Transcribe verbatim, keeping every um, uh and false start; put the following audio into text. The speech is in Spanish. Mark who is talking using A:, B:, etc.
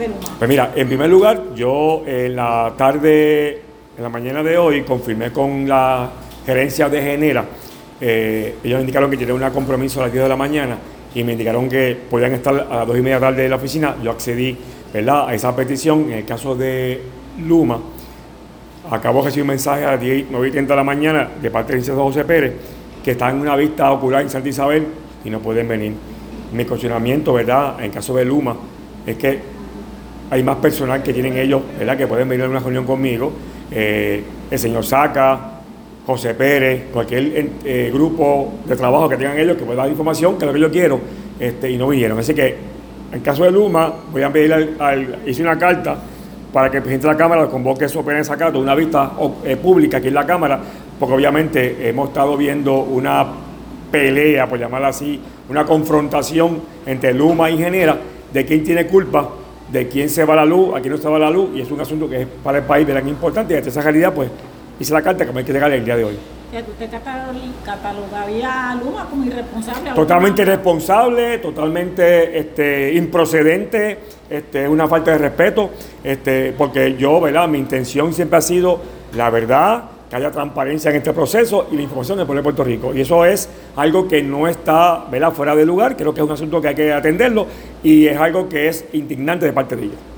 A: Pues mira, en primer lugar, yo en la tarde, en la mañana de hoy, confirmé con la gerencia de Genera. Eh, ellos me indicaron que tienen un compromiso a las diez de la mañana y me indicaron que podían estar a las dos y media tarde de la oficina. Yo accedí, ¿verdad?, a esa petición. En el caso de Luma, acabo de recibir un mensaje a las nueve y treinta de la mañana de parte del licenciado José Pérez que están en una vista ocular en Santa Isabel y no pueden venir. Mi cuestionamiento, ¿verdad?, en el caso de Luma, es que hay más personal que tienen ellos, ¿verdad?, que pueden venir a una reunión conmigo. Eh, el señor Saca, José Pérez, cualquier eh, grupo de trabajo que tengan ellos que pueda dar información, que es lo que yo quiero, este, y no vinieron. Así que, en caso de Luma, voy a pedir al, al hice una carta para que el presidente de la Cámara convoque su pena de sacato, una vista eh, pública aquí en la Cámara, porque obviamente hemos estado viendo una pelea, por llamarla así, una confrontación entre Luma y Genera de quién tiene culpa, de quién se va la luz, a quién no se va la luz, y es un asunto que es para el país de gran importancia, y ante esa realidad, pues, hice la carta que me hay que llegar el día de hoy.
B: ¿Usted catalogaría a Luma como irresponsable?
A: Totalmente irresponsable, totalmente este, improcedente, este, una falta de respeto, este, porque yo, ¿verdad?, mi intención siempre ha sido la verdad, que haya transparencia en este proceso y la información del pueblo de Puerto Rico. Y eso es algo que no está, ¿verdad?, fuera de lugar. Creo que es un asunto que hay que atenderlo y es algo que es indignante de parte de ellos.